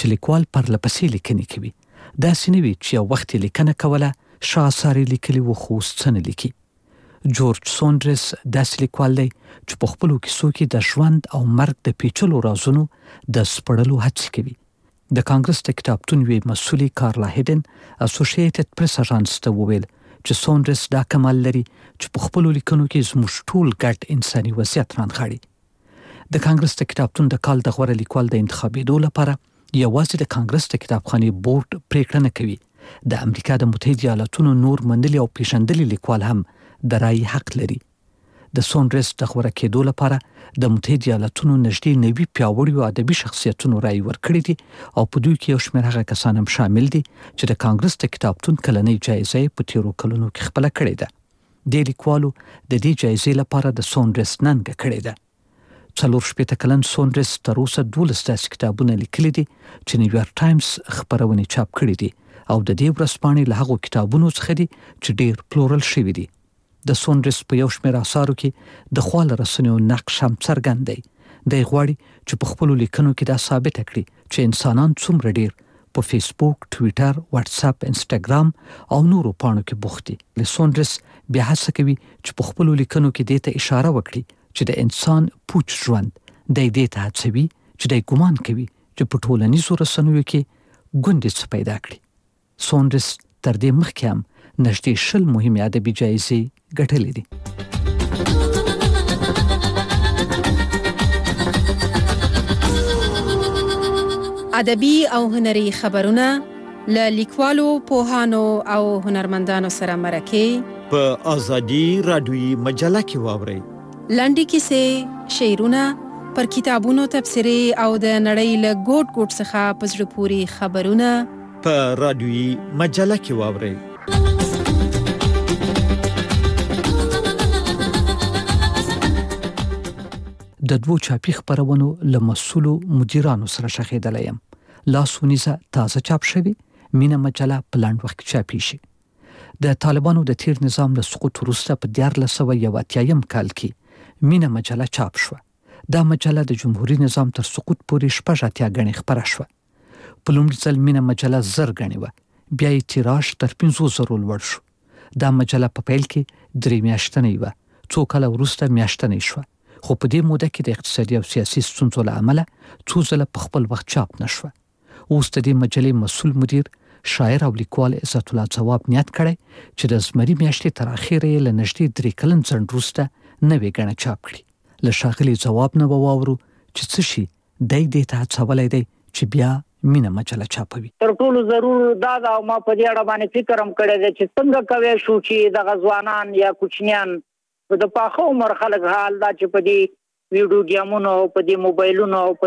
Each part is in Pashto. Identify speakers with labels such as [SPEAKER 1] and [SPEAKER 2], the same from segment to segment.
[SPEAKER 1] چې لیکوال پرلپسې لیکنې کوي. داسې نه وي چې یو وخت یې لیکنه کوله ښه اثار یې لیکلي وو خو اوس څه نه لیکي. جورج سونډرس داسې لیکوال دی چې په خپلو کیسو کې د ژوند او مرګ د پیچلو رازونو د سپړلو هڅې کوي. د کانګرس د کتابتون یوې مسؤلې کارلا هیډن اسوسییټډ پریس اژانس ته وویل چې سونډرس دا کمال لري چې په خپلو لیکنو کې زموږ ټول ګډ انساني وضعیت رانغاړي. د کانګرس د کتابتون د کال د غوره لیکوال د انتخابېدو لپاره یوازې د کانګرس د کتابخانې بورډ پریکړه نه کوي. د امریکا د متحده ایالاتونو نور منلي او پیژندلي لیکوال هم د رایې حق لري. د سونډرس د غوره کېدو لپاره د متحده ایالاتونو نږدې 90 پیاوړي ادبي شخصیتونو رایې ورکړې دي او په دوی کې یو شمېر هغه کسان هم شامل دي چې د کانګرس د کتابتون کلنۍ جایزه په تیرو کلونو کې خپله کړې ده. د لیکوالو د دې جایزې لپاره د سونډرس ننګه کړې ده. 40 کلن سونډرس تر اوسه 12 داسې کتابونه لیکلي دي چې نیویارک ټایمز خپرونې چاپ کړي دي او د دې ورځپاڼې له هغو کتابونو څخه دي چې ډېر پلورل شوي دي. د سونډرس په یو شمېر اثارو کې د خواله رسنیو نقش هم څرګند دی. دی غواړي چې په خپلو لیکنو کې دا ثابته کړي چې انسانان څومره ډېر په فیسبوک، ټویټر، واتساپ، انسټاګرام او نورو پاڼو کې بوخت دي. سونډرس بیا هڅه کوي چې په خپلو لیکنو کې دې ته اشاره وکړي چې د انسان پوچ ژوند دی دې ته هڅوي چې دی ګمان کوي چې په ټولنیزو رسنیو کې ګوندې څه پیدا کړي. سونډرس تر دې مخکې هم نږدې 20 مهمې ادبي جایزې ګټلې دي.
[SPEAKER 2] ادبي او هنري خبرونه له لیکوالو، پوهانو او هنرمندانو سره مرکې
[SPEAKER 3] په ازادي رادیوي مجله کې واورئ.
[SPEAKER 2] لنډې کیسې، شعرونه، پر کتابونو تبصرې او د نړۍ له ګوټ ګوټ څخه په زړه پورې خبرونه
[SPEAKER 3] په رادیوي مجله کې واورئ.
[SPEAKER 1] د دوو چاپي خپرونو له مسؤلو مدیرانو سره شخېدلی یم. لاس ونیزه تازه چاپ شوي مینه مجله په لنډ وخت کې چاپی شي. د طالبانو د تیر نظام له سقوط وروسته په 1981 کال کې مینه مجله چاپ شوه. دا مجله د جمهوریت نظام تر سقوط پورې 80 غني خپره شوه. په لومړي ځل مینه مجله 1000 غني وه، بیا یې تیراژ تر 500 لوړ شو. دا مجله په پیل کې 3 میاشتنۍ وه، څو کاله وروسته میاشتنۍ شوه. خو په دې موده کې د اقتصادي او سیاسي ستونزو له امله څو ځله په خپل وخت چاپ نشوه. اوس د دې مجلې مسؤل مدیر شاعر او لیکوال عزت الله ځواب نیت کړی چې د زمري میاشتې تر اخره یې له نږدې 3 کلن ځنډ وروسته نوې ګڼه چاپ کړي. له ښاغلي ځواب نه واورو چې څه شي دی دې ته هڅولی دی چې بیا مینه مجله چاپوي.
[SPEAKER 4] تر ټولو ضرور دا ده او ما په دې اړه باندې فکر هم کړی دی چې څنګه کوی شو چې دغه ځوانان یا کوچنیان د پاخه عمر خلک حال دا چې په دې ویډیو ګیمونو، په دې موبایلونو، په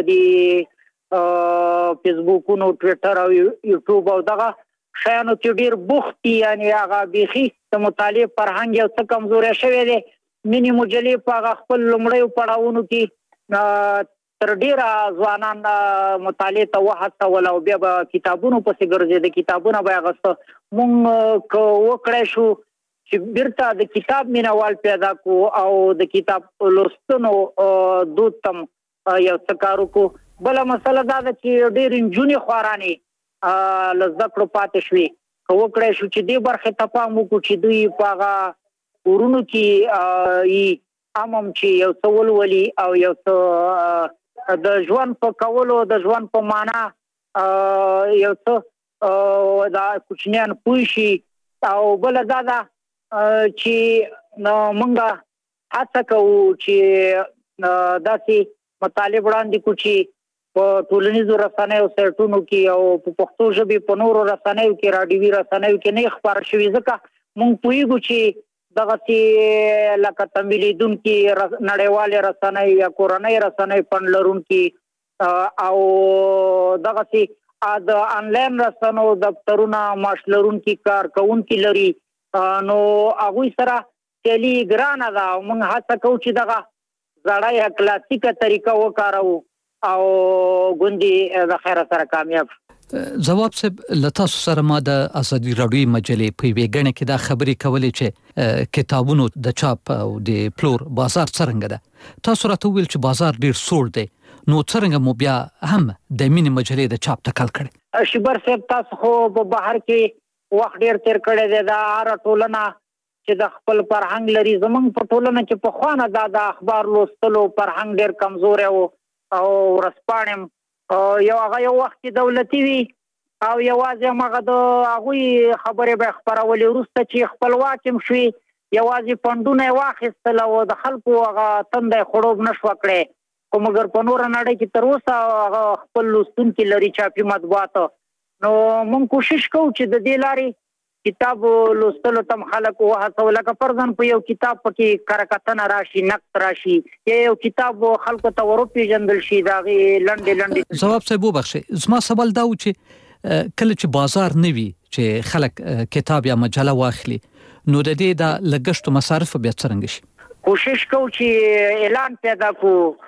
[SPEAKER 4] دې فیسبوکونو، ټویټر او یوټیوب او دغه شیانو کې ډېر بوخت دي. یعنې هغه بیخي د مطالعې فرهنګ یو څه کمزوری شوی دی. مینې مجلې په هغه خپل لومړیو پړاوونو کې تر ډېره ځوانان مطالعې ته وهڅول او بیا به کتابونو پسې ګرځېده، کتابونه به یې اخیسته. موږ که وکړی شو چې بیرته د کتاب مینوال پیدا کو او د کتاب لوستنو دود تم یو څه کار وکړو. بله مسله دا ده چې ډېرې نجونې خوارانې له زده کړو پاتې شوې. که وکړی شو چې دې برخې ته پام وکړو چې دوی په هغه کورونو کې هم چې یو څه ولولي او یو څه د ژوند په کولو، د ژوند په معنا یو څه دا کوچنیان پوه شي. او بله دا ده چې موږ هڅه کوو چې داسې مطالب وړاندې کړو چې په ټولنیزو رسنیو سایټونو کې او په پښتو ژبې په نورو رسنیو کې، راډیوي رسنیو کې نه خپاره شوي، ځکه موږ پوهېږو چې دغسې لکه تمویلیدونکي نړیوالې رسنۍ یا کورنۍ رسنۍ فنډ لرونکي او دغسې د انلاین رسنو دفترونه معاش لرونکي کارکوونکي لري، نو هغوی سره سیالي ګرانه ده. او موږ هڅه کوو چې دغه زړه یا کلاسیکه طریقه وکاروو او ګوندې د خیره سره کامیاب شو.
[SPEAKER 1] ځواب صاحب، له تاسو سره ما د ازادي راډیوي مجلې په یوې ګڼه کې دا خبرې کولې چې کتابونو د چاپ او د پلور بازار څرنګه ده. تاسو راته وویل چې بازار ډېر سوړ دی، نو څرنګه مو بیا هم د مینې مجلې د چاپ ټکل کړي؟
[SPEAKER 4] شبر صاحب تاسو خو په بهر کې وخت ډیر تیر کړی دی. دا هر ټولنه چې د خپل فرهنګ لري، زمونږ په ټولنه کې په خوانه د اخبار لوستلو فرهنګ ډیر کمزور او ورسپاڼم یو هغه یو وخت کې دولتي وي او یوازې هغه د هغوی خبرې به خپرولې، وروسته چې خپلواک هم شوي یوازې فنډونه یې واخیستل او د خلکو هغه تنده خړوب نه شوه کړی. خو مګر په نوره نړۍ کې تر اوسه هغه خپل لوستونکي لري چاپي مطبوعات. نو موږ کوشش کوو چې د دې لارې کتاب لوستلو ته خلک وهڅوو. لکه فرضاً په یو کتاب پکې کره راشي، نقد راشي، یا یو کتاب خلکو ته وروپېژندل شي د هغې لنډې
[SPEAKER 1] ځواب صاحب وبخښئ، زما سوال دا و چې کله چې بازار نه وي چې خلک کتاب یا مجله واخلي، نو د دې د لګښتو مصارف بیا څرنګه شي؟
[SPEAKER 4] کوشش کوو چې اعلان پیدا کو،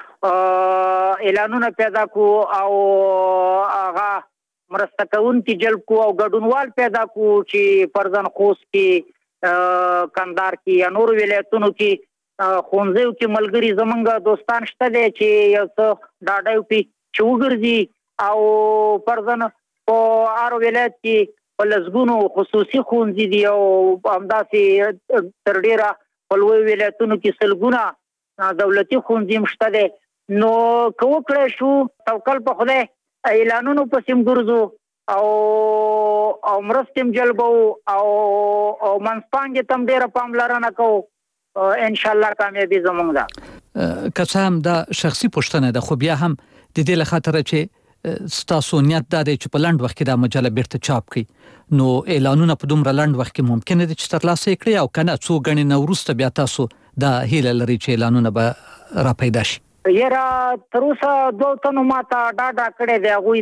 [SPEAKER 4] اعلانونه پیدا کو او هغه مرسته کوونکي جلب کو او ګډونوال پیدا کو چې فرضاً خوست کې، کندهار کې یا نورو ولایتونو کې ښوونځیو کې ملګري زمونږ دوستان شته دی چې یو څه ډاډه وکړي چې وګرځي او فرضاً په هر ولایت کې په لسګونو خصوصي ښوونځي دي او همداسې تر ډیره په لویو ولایتونو کې سلګونه دولتي ښوونځي هم شته دی. نو که وکړی شو توکل په خدای، اعلانونو پسې هم ګرځو او مرستې هم جلبوو او منځپانګې ته هم ډیره پاملرنه کوو، انشاءالله کامیابي زموږ ده.
[SPEAKER 1] که څه هم دا شخصي پوښتنه ده، خو بیا هم د دې له خاطره چې ستاسو نیت دا دی چې په لنډ وخت کې دا مجله بیرته چاپ کړي، نو اعلانونه په دومره لنډ وخت کې ممکنه ده چې ترلاسه یې کړي، او کنه څو ګڼې نه وروسته بیا تاسو دا هیله لري چې اعلانونه به را پیدا شي؟
[SPEAKER 4] یاره تر اوسه 2 تنو ماته ډاډه کړی دی، هغوی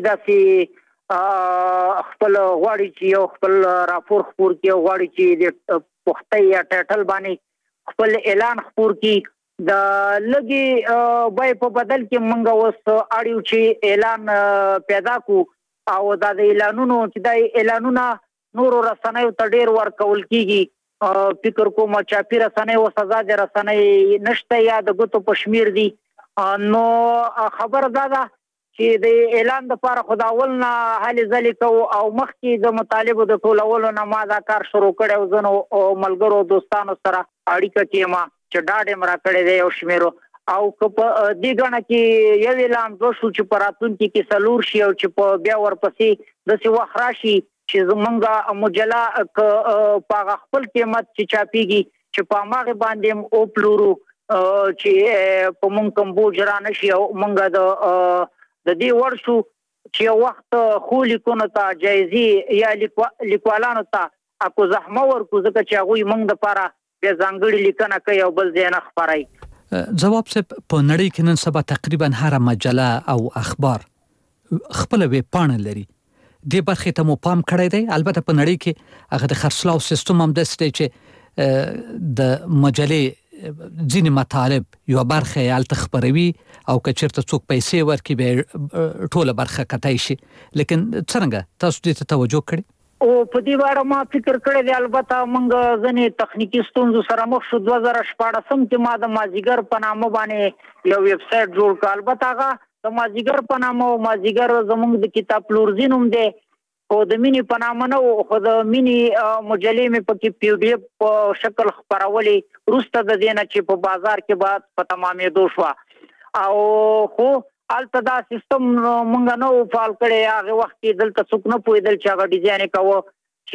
[SPEAKER 4] داسې خپل غواړي چې یو خپل راپور خپور کړي، غواړي چې د پښتۍ یا ټایټل باندې خپل اعلان خپور کړي. د لږې بیې په بدل کې موږ اوس اړیو چې اعلان پیدا کو او دا د اعلانونو چې دا اعلانونه نورو رسنیو ته ډیر ورکول کیږي. فکر کوم چاپي رسنۍ او سزا د رسنۍ نشته یا د ګوتو په شمیر دي. نو خبر دا ده چې د اعلان لپاره خداول نه هلې ځلې کوو او مخکې د مطالبو د ټولولو نه ما دا کار شروع کړی او زه نو ملګرو دوستانو سره اړیکه کې یم چې ډاډ یې را کړی دی یو شمېرو. او که په دې ګڼه کې یو اعلان وشو چې په راتلونکي کې څلور شي او چې په بیا ورپسې داسې وخت راشي چې زمونږ مجله په هغه خپل قیمت چې چاپېږي چې په هماغې باندې هم وپلورو چې په مونږ کوم بوج را نه شي او مونږ د دې وړ شو چې یو وخت خو لیکونو ته جایزې یا لیکوالانو ته اکو زحمه ورکو، ځکه چې هغوی مونږ دپاره بیا ځانګړې لیکنه کوي او بل ځای نه خپروي.
[SPEAKER 1] ځواب صاحب، په نړۍ کې نن سبا تقریبا هره مجله او اخبار خپله ویبپاڼه لري. دې برخې ته مو پام کړی دی؟ البته په نړۍ کې هغه د خرڅلاو سیستم هم داسې دی چې د مجلې ځینې مطالب یو برخه یې هلته خپروي او که چېرته څوک پیسې ورکړي بیا ټوله برخه کتی شي. لیکن څرنګه تاسو دې ته توجه کړې؟
[SPEAKER 4] او په دې اړه ما فکر کړی دی. البته موږ ځینې تخنیکي ستونزو سره مخ شو. 2014 کې ما د مازیګر په نامه باندې یو ویب سایټ جوړ کړ. البته هغه د مازیګر په نامه او مازیګر زموږ د کتاب پلورځي نوم دی، خو د مینې په نامه نه و. خو د مینې مجلې مې پکې PDF په شکل خپرولې وروسته د دې نه چې په بازار کې به په تمامېدو شوه. او خو هلته دا سیستم مونږ نه و فعال کړی. هغې وخت کې دلته څوک نه پوهېدل چې هغه ډیزاین یې کوه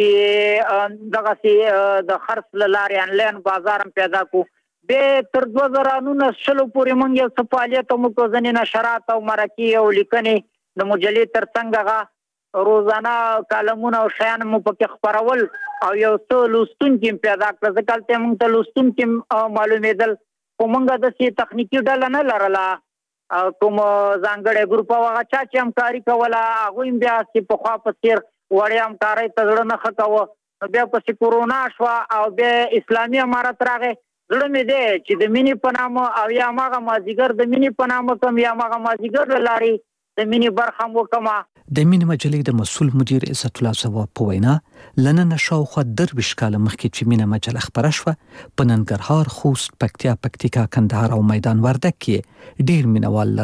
[SPEAKER 4] چې دغسې د خرڅ له لارې انلاین بازار هم پیدا کړو. بیا تر 2019 پورې مونږ یو څه فعالیت هم وکړو، ځینې نشرات او مرکې او لیکنې د مجلې تر څنګ هغه روزانه کالمونه او شیان مو پکې خپرول او یو څه لوستونکي هم پیدا کړه. ځکه هلته مونږ ته لوستونکي هم معلومېدل، خو مونږ داسې تخنیکي ډله نه لرله کوم ځانګړی ګروپ او هغه چا چې همکاري کوله هغوی هم بیا چې پخوا په څېر وړیا همکارۍ ته زړه نه ښه کوه. نو بیا پسې کورونا شوه او بیا اسلامي امارت راغی. زړه مې دی چې د مینې په نامه او یا هماغه مازدیګر د مینې په نامه کم یا هماغه مازدیګر له لارې د مینې برخه هم وکړم.
[SPEAKER 1] د مینې مجلې د مسؤل مدیر عزت الله ځواب په وینا له ننه شاوخوا 23 کاله مخکې چې مینه مجله خپره شوه، په ننګرهار، خوست، پکتیا، پکتیکا، کندهار او میدان وردګ کې ډیر مینوال لرل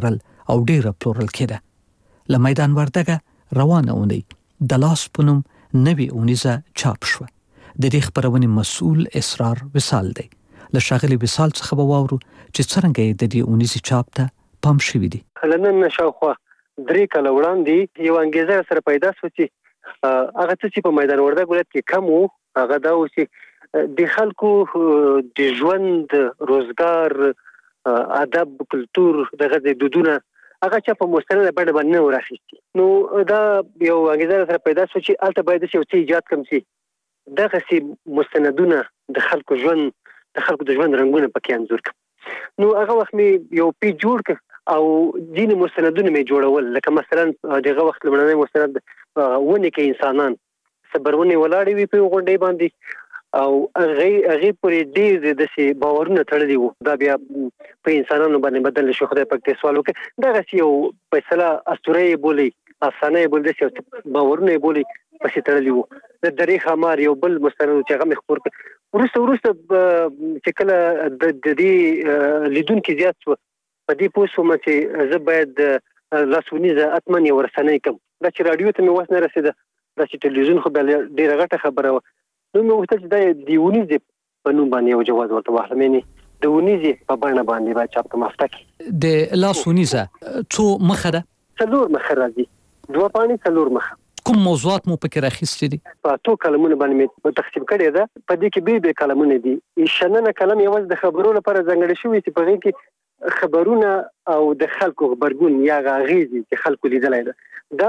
[SPEAKER 1] او ډیره پلورل کېده. له میدان وردګه روانه اونۍ د لاس په نوم نوې اونیزه چاپ شوه. د دې خپرونې مسؤل اسرار وصال دی. له ښاغلي وصال څخه به واورو چې څرنګه یې د دې اونیزې چاپ ته پام شوی دی.
[SPEAKER 5] نن شاوخوا 3 کاله وړاندې یو انګیزه سره پیدا شو چې هغه څه چې په میدان وردګ ولایت کې کم وو هغه دا و چې د خلکو د ژوند، روزګار، ادب، کلتور، دغه د دودونه هغه چې په مستند باندې باندې ورخیستي. نو دا یو انګیزه سره پیدا شو چې البته باید یو څه ایجاد کړم چې دغه سي مستندونه د خلکو ژوند، د خلکو د ژوند رنگونه پکې انځور کړم. نو هغه وخت می یو پیج جوړ ک او ځینې مستندونه می جوړول، لکه مثلا دغه وخت لمړنی مستند ونه کې انسانان صبرونه ولاړې وي په غونډې باندې او هغه پرې ډېر د سي باورونه تړلي وو. دا بیا په انسانانو باندې بدل شو. خدای پاک دې سوال وکړي دغه یو فیصله اسطوره بولی، افسانه بولی، د باورونه بولی پسې تړلي وو. د درې خمار یو بل مستند چې هغه مخور ورسته چې کله د دې لیدونکو زیات شو په دې پوسوم چې زه باید لاسونیزه اتمن یو ورسنۍ کوم. دا چې رادیو ته مې وسنه رسیده، دا چې ټلویزیون خو ډیره غټه خبره و. نو مې وغوښتل چې دا د ونیزې په نوم باندې یو جواز ورته واخلم، یعنی د ونیزې په بڼه باندې باید چاپ کوم. افته کې
[SPEAKER 1] د لاسونیزه څو مخه ده؟
[SPEAKER 5] 4 مخه راځي، 2 پاڼې 4 مخه.
[SPEAKER 1] کوم موضوعات مو پکې راخیستي دي؟
[SPEAKER 5] په 2 کلمونه باندې مې تقسیم کړی ده. په دې کې به کلمونه دي. شننه کلم یوازې د خبرو لپاره ځانګړی شوی چې په دې کې خبرونه او د خلکو خبرګون یا غاغیزي چې خلکو لیدلای ده. دا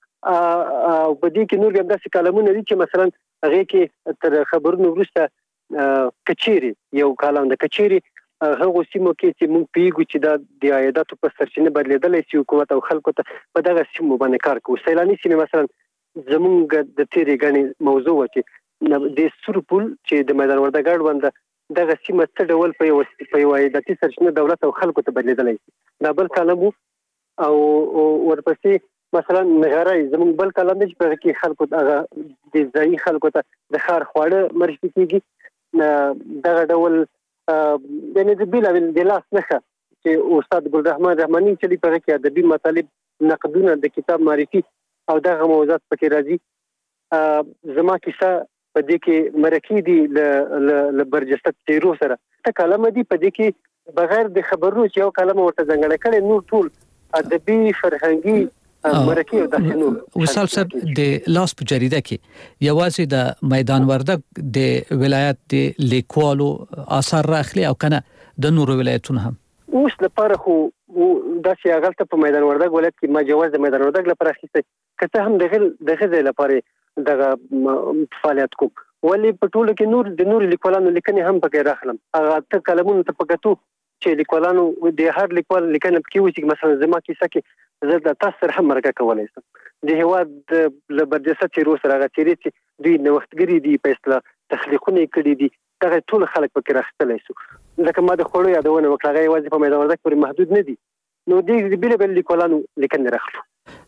[SPEAKER 5] او په دې کې نور هم داسې کلمونه دي چې مثلا هغه کې تر خبرونو وروسته کچيري، یو کلام د کچيري هغه سیمو کې چې موږ پیګو چې دا د عایداتو په سرچینه بدلیدلای شي حکومت او خلکو ته په دغه سیمو باندې کار کوي. سیلاني سیمه مثلا زمونږ د تیرې غني موضوع و چې د سورپول چې د میدان وردګ اړوند دغه سیمه څه ډول په یو عایداتي سرچینه دولت او خلکو ته بدلیدلای شي. دا بل کلام او ورپسې مثلا نغارای زمونږ بل کلام دی چې په کې خلکو ته د ځای خلکو ته د خار خواړه مرشي کیږي. دغه ډول یعنی د بیلابل د لاس نخه چې استاد ګلرحمن رحماني چې په کې ادبي مطالب، نقدونه، د کتاب معرفي او دغه موضوعات پکې راځي. زما کیسه په دې کې مرکې دي ل برجسته تیرو سره. ته کلمه دي په دې کې بغیر د خبرونو چې یو کلمه ورته ځنګړې کړي، نور ټول ادبي، فرهنګي مرکې او داسې نور.
[SPEAKER 1] وصال صاحب د لاس په جریده کې یوازې د میدان وردګ د ولایت د لیکوالو آثار راخلي او کنه د نورو ولایتونو هم؟
[SPEAKER 5] اوس لپاره خو داسې هغه په میدان وردګ ولایت کې ما جواز د میدان وردګ لپاره اخیسته، کته هم دغه لپاره دغه فعالیت کوم. ولی په ټولو کې نور لیکوالانو لیکنې هم پکې راخلم. هغه ته کلمونه ته پکاتو چې لیکوالانو د هر لیکوال لیکنه پکې وي چې مثلا زما کیسه کې زه د تاسو سره هم مرګه کولای شم. د هواد ل برجسته تیرو سره هغه تیری چې دوی نوښتګری دي، په اصطلاح تخلیقونه کړي دي، دغه ټول خلک پکې راخستلای شو. لکه ما د خړو یادونه وکړه، هغه یوازې په میدان وردګ پورې محدود نه دي. نو د بیلابل لیکوالانو لیکنې راخلو.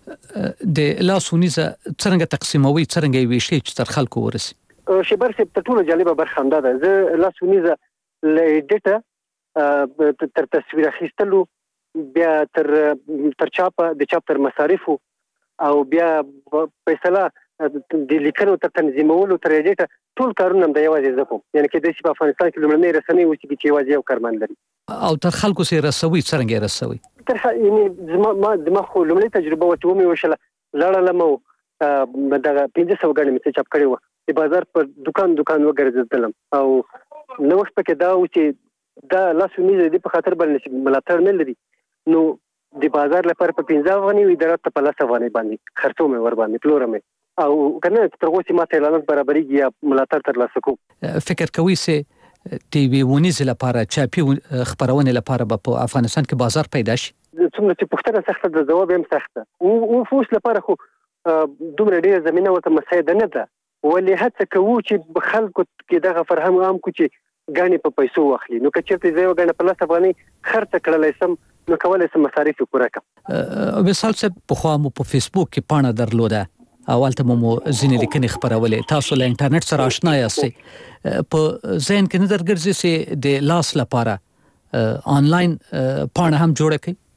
[SPEAKER 1] د لاسونیزه څنګه تقسیموي، څنګه وی شي چې تر خلکو ورسي؟
[SPEAKER 5] شبر سي په ټولو جالبه برخه هم ده. زه لاسونیزه ل ایډیټر تر تصویر اخیستلو، بیا تر چاپ د چاپ تر مصارفو او بیا فیصله د لیکنو تر تنظیمولو تر ایډیټر ټول کارونه د یوازې زکو. یعنی کې د په افغانستان کې لمړنۍ رسنۍ و چې یوازې یو کارمند لري
[SPEAKER 1] او تر خلکو سره رسوي. څنګه رسوي؟
[SPEAKER 5] تر یعنی زما خو لمړنۍ تجربه و چې مې وشله لاړه لمو دغه 500 غړي مې چاپ کړی و. د بازار پر دکان وګرځیدلم او نو وخت پکې دا و چې دا لاسونیزه د په خاطر باندې ملاتړ نه لري. نو د بازار لپاره په 15 افغانۍ وي، درته په 10 افغانۍ باندې خرڅو مې ور باندې پلورم او کنه تر اوسه ماته اعلانات برابرېږي یا ملاتړ ترلاسه کوم.
[SPEAKER 1] فکر کوي چې ټي وي ونیزه لپاره چاپی خبرونه لپاره په افغانستان کې بازار پیدا شي؟
[SPEAKER 5] څومره چې پوښتنه سخته ده، جواب هم سخته. او فوس لپاره خو دومره ډیره زمينه ورته مساعده نه ده. ولې هڅه کوو چې خلکو کې دغه فرهنګ عام کو چې غاڼې په پیسو واخلي. نو کچېرته زه یو غاڼه په 10 افغانۍ خرڅ کړلای سم، نو کولای سم مصارف پوره کړم.
[SPEAKER 1] وصال صاحب په خو مو په فیسبوک کې پاڼه درلوده، اولته مو ځینې لیکنې خبرولې. تاسو له انټرنیټ سره آشنا یاستئ، په ذهن کې نه درګرځي چې د لاس لپاره آنلاین پاڼه هم جوړه کړئ؟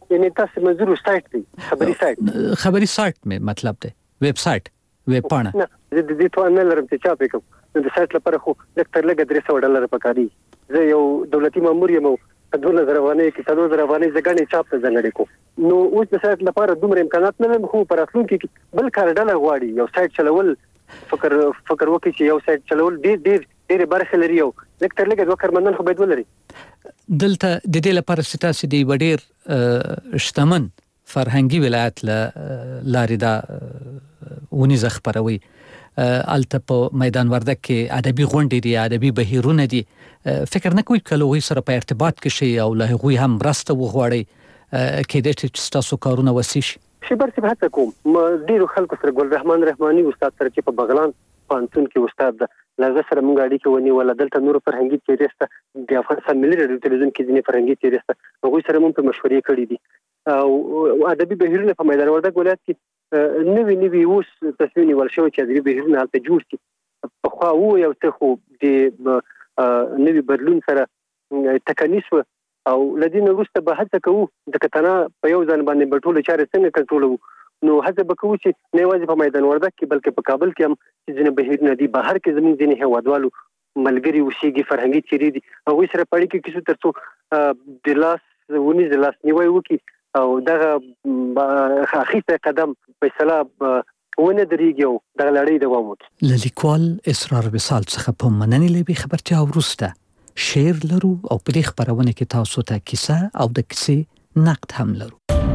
[SPEAKER 5] یعنی تاسو منظور سایت دی خبري سایت
[SPEAKER 1] مې مطلب دی ویب سایت ویب پاڼه
[SPEAKER 5] نه د دې ته نه لرم چې چا پکم د سایت لپاره خو ډاکټر لګ $300 پکاري زه یو دولتي مامور یم په 2000 افغانۍ کې 3000 افغانۍ ځګنې چاپ ته ځنګړې کو نو اوس د سایت لپاره دومره امکانات نه لرم خو پر راتلونکي کې بل کار ډله غواړي یو سایت چلول فکر وکړي چې یو سایت چلول ډېر برخه لري یو ډاکټر لګ دوه کارمندان خو باید ولري
[SPEAKER 1] دلته د دې لپاره ستاسو دی وړیر شتمن فرهنګي ولایت لارې دا ونیزه خبروي الته په میدان وردګ کې ادبي غونډې دي ادبي بهیرونه دي فکر نه کوئ کله وې سره په ارتباط کې شي او له هغوی هم مرسته وغواړي کې د تاسو کارونه وسیش
[SPEAKER 5] شي برسي به هڅه کوم ډیرو خلکو سره ګل رحمان رحماني استاد سره چې په بغلان پانتون کې استاد ده لږه سره مونږ اړیکه ونی ولا دلته نور فرهنګي تیریسته د افغانستان ملي رادیو تلویزیون کې ځینې فرهنګي تیریسته هغوی سره مونږ په مشورې کړې دي او ادبي بهیرونه په میدان وردګ ولایت کې نوی اوس تصمیم نیول شوی چې ادبي بهیرونه هلته جوړ شي په خوا یو څه خو د نوی بدلون سره تکنیس او لدین وروسته به هڅه کوو د کتنا په یو ځان باندې بټول چارې څنګه کنټرولو نو هڅه وکړو چې نه یوازې په میدان وردګ کې بلکې په کابل کې هم ځینې بهیرونه دي بهر کې زموږ ځینې هیوادوالو ملګري اوسېږي فرهنګي چیرې دي هغوی سره په اړیکه کې شو ترڅو د لاس نیوی وکړي او دغه اخیسته قدم فیصله ونه درېږي او دغه لړۍ دوام وکړي
[SPEAKER 1] له لیکوال اسرار وصال څخه په مننې لوي خبرتیا وروسته شعر لرو او په دې خبرونه کې تاسو ته کیسه او د کیسې نقد هم لرو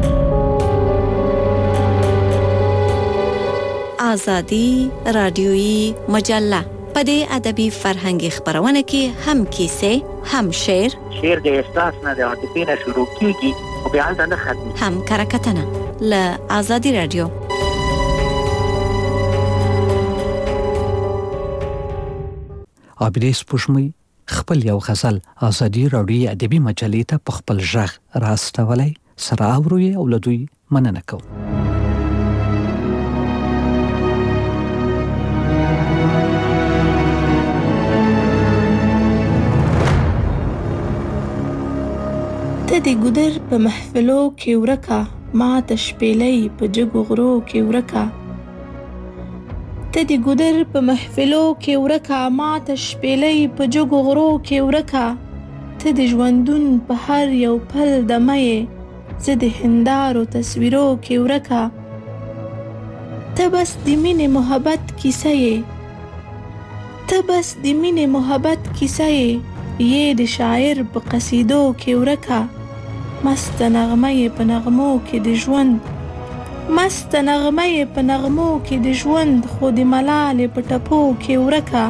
[SPEAKER 6] آزادی رادیویی مجله په دې ادبي فرهنګي خبرونه کې هم کیسه هم شعر
[SPEAKER 4] د احساس نه د عاطفې نه شروع کیږي او بیا هلته نه ختمي
[SPEAKER 6] هم کرکټنه له آزادی رادیو
[SPEAKER 1] عابدې سپوږمۍ خپل یو غزل آزادی رادیویی ادبي مجلې ته په خپل ژغ راستولی سره اورو او له دوی مننه کوو
[SPEAKER 7] ته د ګودر په محفلو کې ورکا ما ته شپېلۍ په جګو غرو کې ورکا ته د ګودر په محفلو کې ورکا ما ته شپېلۍ په جګو غرو کې ورکا ته د ژوندون په هر یو پل دمه یې زه د هندارو تصویرو کې ورکا ته بس د مینې محبت کیسه یې ته بس د مینې محبت کیسه یې د شاعر په قصیدو کې ورکا مست نغمه په نغمو کې د ژوند مست نغمه په نغمو کې د ژوند خو د ملالې په ټپو کې ورکا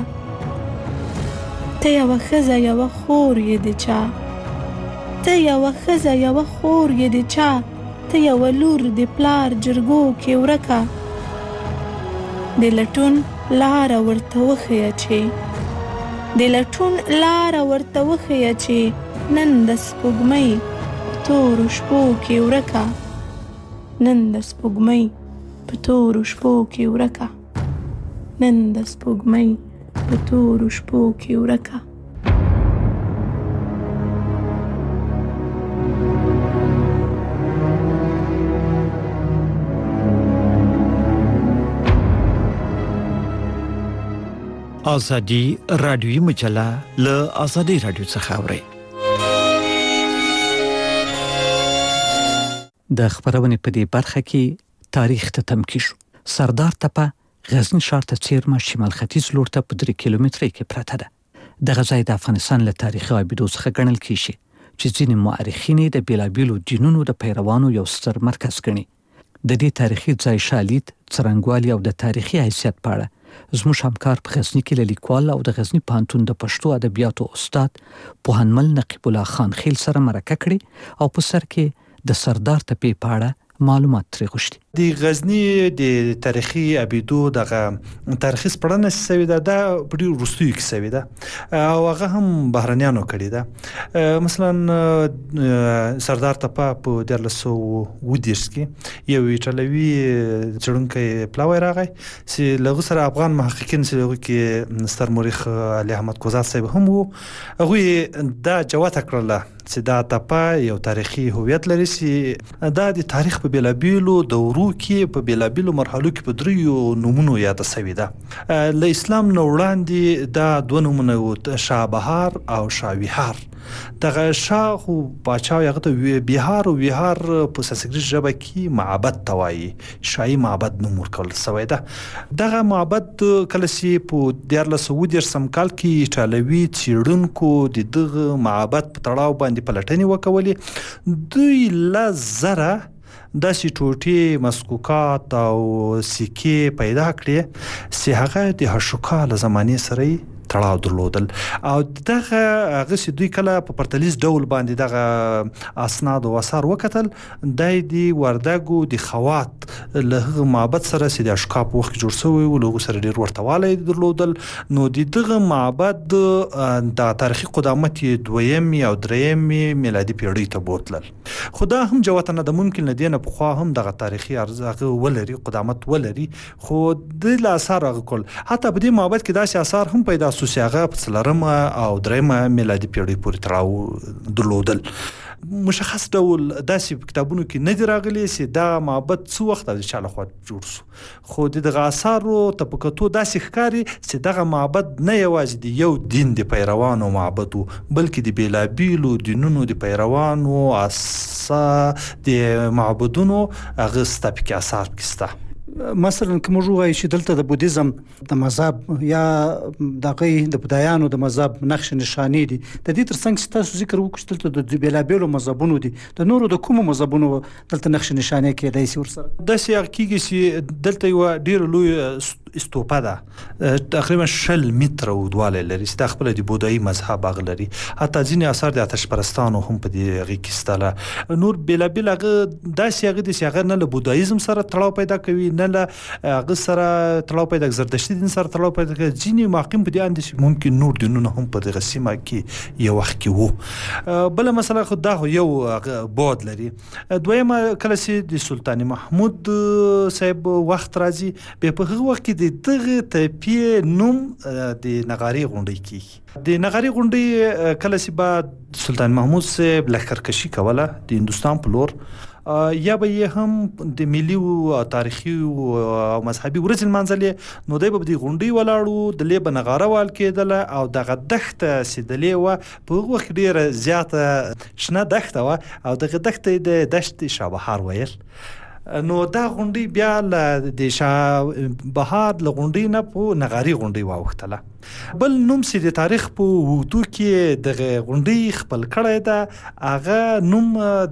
[SPEAKER 7] ته یوه ښځه یوه خور یې د چا ته یوه ښځه یوه خور یې د چا ته یوه لور د پلار جرګو کې ورکا د لټون لاره ورته وښیه چې د لټون لاره ورته وښیه چې نن د سپوږمۍ په تورو شپو کې ورکا نن د سپوږمۍ په تورو شپو کې ورکا نن د سپوږمۍ په تورو شپو کې ورکا
[SPEAKER 3] آزادی رادیویی مجله له آزادی رادیو څخه اوري
[SPEAKER 1] د خبرونې په دې برخه کې تاریخ ته تم کیږو سردار تپه غزنی ښار ته څیرمه شمال ختیځ لور ته په 3 کیلومترۍ کې پرته ده دغه ځای د افغانستان له تاریخي ابعادو څخه ګڼل کیږي چې ځینې مورخین د بیلابیلو دینونو د پیروانو یو ستر مرکز ګڼي د دې تاریخي ځای شالید څرنګوالي او د تاریخي حیثیت په اړه زموږ همکار په غزنی کې لیکوال او د غزنی پانتون د پښتو ادبیاتو استاد پوهنمل نقیب الله خان خیل سره مرکه کړې او په سر کې د سردار تپې په اړه معلومات ترې غوښتي
[SPEAKER 8] د غزنی د تاریخي ابیدو دغه تاریخي سپړنه سوي ده د پډي روستوي کې سوي ده او هغه هم بهرنیانو کړی ده. مثلا سردار تپا په 1920 کې یو ایټالوي چړونکي پلاوی راغی چې لغه سره افغان محققین سره کې ستر مورخ علي احمد کوزات صاحب هم وو. هغه دا جوات کړله چې دا تپا یو تاریخي هویت لري چې دا د تاریخ په بلابیلو دورو کې په بلابیلو مرحلو کې په دریو نومونو یاد شوی ده. له اسلام نه وړاندې دا دوه نومونه وو، شاه بهار او شاه ویهار. دغه شاه خو باچا یغه ته بهار او ویهار په سانسکریت ژبه کې معبد توایي، شاهي معبد نوم ورکول شوی ده. دغه معبد کله چې په 1919 کال کې ایټالوي څېړونکو د دغه معبد په تړاو باندې پلټنې وکولې. دوی لزره داسې ټوټې مسکوکات او سکې پیدا کړې چې هغه د هشوکا له زمانې سره تړاو درلودل او دغه هغه چې دوی کله په پرتلیز ډول باندې دغه اسناد او آثار وکتل د وردګو د خوات له معبد سره چې د اشکا په وخت جوړ شوی او له سره ډیر ورتوالی درلودل. نو دغه معبد د تاریخي قدامت دویم او دریم میلادي پیړۍ ته بوتلل. خدا هم جوته نه د ممکن نه دینه په خوا هم دغه تاریخي ارزښت ولري، قدامت ولري، خو د آثار غکول حتی په دې معبد کې داسې آثار هم پیدا سو چې هغه په څلورمه او دریمه میلادي پیړۍ پورې تړاو درلودل. مشخص ډول داسې کتابونو کې نه دی راغلی چې دا معبد څو وخت د چا لخوا جوړ شو، خو دغه آثارو ته په کتو داسې ښکاري چې دغه معبد نه یوازې د یو دین د پیروانو معبد و بلکې د بیلابیلو دینونو د پیروانو د معبدونو هغه ستا پکې آثار پکې ستا.
[SPEAKER 9] مثلا کوم وایي چې دلته د بودیزم د مذهب یا د بودایانو د مذهب نقش نشانې دي، د دې ترڅنګ چې تاسو ذکر وکړئ دلته د بیلابیلو مذهبونو دي، د نورو د کومو مذهبونو دلته نقش نشانې کېدای شي ورسره؟
[SPEAKER 8] داسې هغه کېږي چې دلته یو ډېر لوی استوپا ده تقریبا 60 متره اوږدوالی لري چې دا خپله د بودایي مذهب هغه لري. حتی ځینې آثار د آتش پرستانو هم په دې هغې کې شته. نور بیلابیل هغه داسې هغه دي چې هغه نه له بودایزم سره تړاو پیدا کوي، نه له هغه سره تړاو پیدا کوي، زردشتي دین سره تړاو پیدا کوي. ځینې محققین په دې اند چې ممکن نور دینونه هم په دغه سیمه کې یو وخت کې وو. بله مسله خو دا یو بعد لري. دویمه کله چې د سلطان محمود صاحب وخت راځي بیا په هغه وخت کې دغه تپې نوم د نغاري غونډۍ کېږي. د نغاري غونډۍ کله چې بعد سلطان محمود صاحب لښکرکشي کوله د هندوستان په لور، یا به یې هم د ملي او تاریخي او مذهبي ورځ لمانځلې، نو دی به د غونډۍ ولاړو د لیبه نغاره وال کېدله او دغه دښته چې د لیوه په هغه وخت ډېره زیاته شنه دښته وه او دغه دښته د دشت شاه ویل. نو دا غونډۍ بیا د شاه بهار له غونډۍ نه په نغاري غونډۍ واوښتله. بل نوم چې د تاریخ په اوږدو کې دغه غونډۍ خپل کړی ده هغه نوم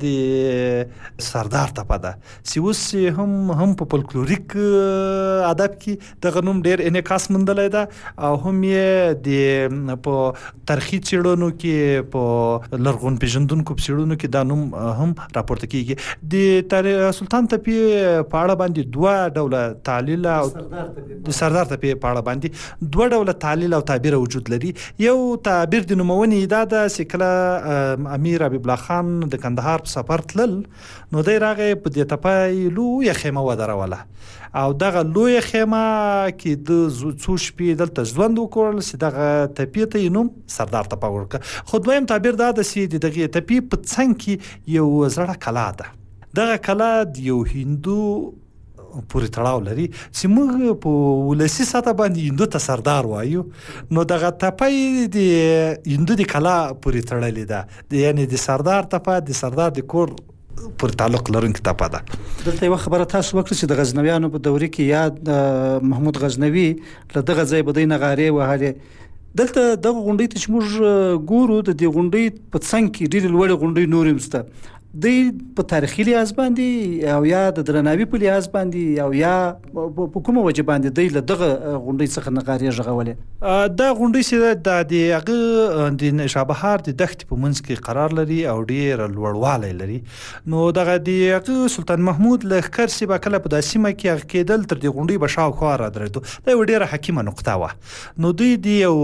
[SPEAKER 8] د سردار تپه ده چې اوس هم په فولکلوریک ادب کې دغه نوم ډېر انعکاس موندلی ده او هم یې د په تاریخي څېړنو کې په لرغون پېژندونکو په څېړنو کې دا نوم هم راپورته کېږي. د سلطان تپې په اړه باندې دوه ډوله تعلیل او د سردار تپې په اړه باندې دوه ډوله تعلیل او تعبیر وجود لري. یو تعبیر د نومونې دا ده چې کله امیر حبیب الله خان د کندهار په سفر تلل نو دی راغی په دې تپه لویه خیمه ودروله او دغه لویه خیمه کې د څو شپې دلته ژوند وکړل چې دغه تپې ته یې نوم سردار تپه ورکړه. خو دویم تعبیر دا ده چې د دغې تپې په څنګ کې یو زړه کلا ده. دغه کلا د یو هندو پورې تړاو لري چې موږ په ولسي سطح باندې هندو ته سردار وایو، نو دغه تپه د هندو د کلا پورې تړلې ده، یعنی د سردار تپه د سردار د کور پورې تعلق لرونکې تپه ده.
[SPEAKER 9] دلته یوه خبره تاسو وکړه چې د غزنویانو په دورې کې یا د محمود غزنوي له دغه ځای به دوی نغارې وهلې. دلته دغه غونډۍ ته چې موږ ګورو د دې غونډۍ په څنګ کې ډېرې لوړې غونډۍ نورې هم شته. د په تاریخي لحاظ باندې او یا د درناوي په لحاظ باندې او یا په کومه وجه باندې د دغه غونډې څخه نغارې ژغولې؟
[SPEAKER 8] دا غونډې چې د هغه د نشابهار د دښتې په منځ کې قرار لري او ډېر لوړوالی لري. نو دغه د هغه سلطان محمود لښکر چې به کله په دا سیمه کې هغه کېدل تر دې غونډې به شاوخوا را درېدو. دا یوه ډېره حکیمه نقطه وه. نو دوی د یو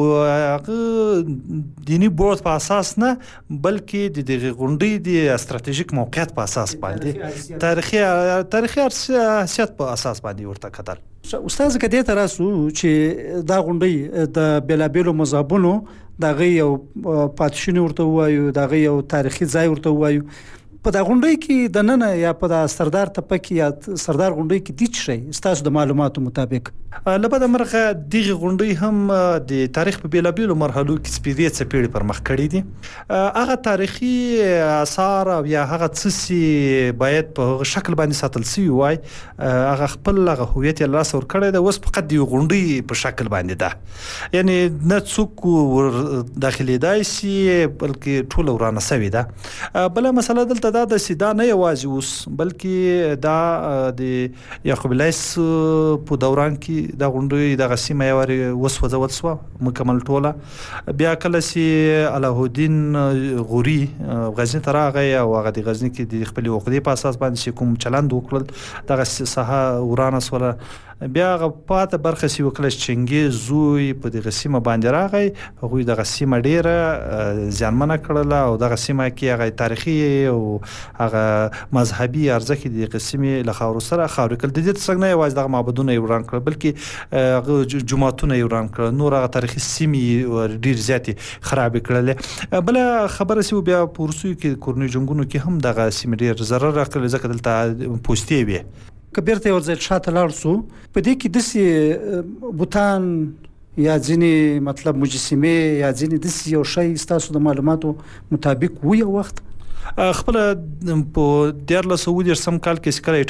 [SPEAKER 8] هغه دیني بورډ په اساس نه بلکې د دغه غونډې د استراتیژیک موقعیت په اساس باندې تاریخي حیثیت په اساس باندې ورته کتل.
[SPEAKER 9] استاد که دې ته راسو چې دا غونډې د بېلابېلو مذهبونو د هغې یو پاتې شوني ورته ووایو، د هغې یو تاریخي ځای ورته ووایو، په دا غونډۍ کې دننه یا په دا سردار تپه کې یا سردار غونډۍ کې دې څه شی ستاسو د معلوماتو مطابق؟
[SPEAKER 8] له بده مرغه دغه غونډۍ هم د تاریخ په بېلابېلو مرحلو کې څپېړې څپېړې پرمخ کړي دي. هغه تاریخي آثار او یا هغه څه چې باید په هغه شکل باندې ساتل سوي وای هغه خپل هغه هویت یې له لاسه ورکړی دی، اوس فقط د یوې غونډۍ په شکل باندې ده. یعنې نه څوک ور داخلېدای شي بلکې ټوله ورانه سوې ده. بله مسله دلته دا د سیدا نه یوازې اوس بلکې دا د یعقوب لیث په دوران کې دا غونډۍ دغه سیمه یې ورې وسوځول سوه مکمل ټوله. بیا کله چې علاء الدین غوري غزني ته راغی او هغه د غزني کې د خپلې عقدې په اساس باندې چې کوم چلند وکړل دغه ساحه ورانه سوله. بیا هغه پاته برخه چې وکړه چې چنګیز زوی په دغه سیمه باندې راغی، هغوی دغه سیمه ډېره زیانمنه کړله او دغه سیمه کې هغه تاریخي او هغه مذهبي ارزښت د دغه سیمې له خاورو سره خاورې کړل. د دې څنګه نه یوازې دغه معبدونه یې وران کړل بلکې هغه جوماتونه یې وران کړل، نور هغه تاریخي سیمې ډېرې زیاتې خرابې کړلې. بله خبره چې بیا په وروستیو کې کورنیو جنګونو کې هم دغه سیمې ډېر ضرر راکړل ځکه دلته پوستې وې.
[SPEAKER 9] که بیرته یو ځای شاته لاړ سو په دې کې داسې بوتان یا ځینې مطلب مجسمې یا ځینې داسې یو شی ستاسو د معلوماتو مطابق و یو وخت؟
[SPEAKER 8] خپله په 1919 کال کې کله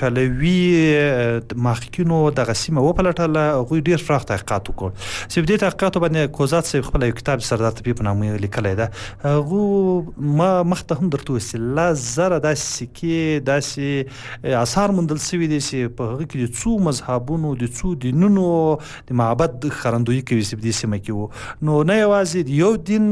[SPEAKER 8] ایټالوي محققینو دغه سیمه وپلټله، هغوی ډېر پراخ تحقیقات وکړل چې په دې تحقیقاتو باندې کوزات صاحب خپله یو کتاب سردار تپې په نامه لیکلی ده. هغو ما مخته هم درته وویل 10,000 داسې سکې داسې اثار موندل سوي دي چې په هغه کې د څو مذهبونو د څو دینونو د معبد ښکارندویي کوي چې په دې سیمه کې وو. نو نه یوازې د یو دین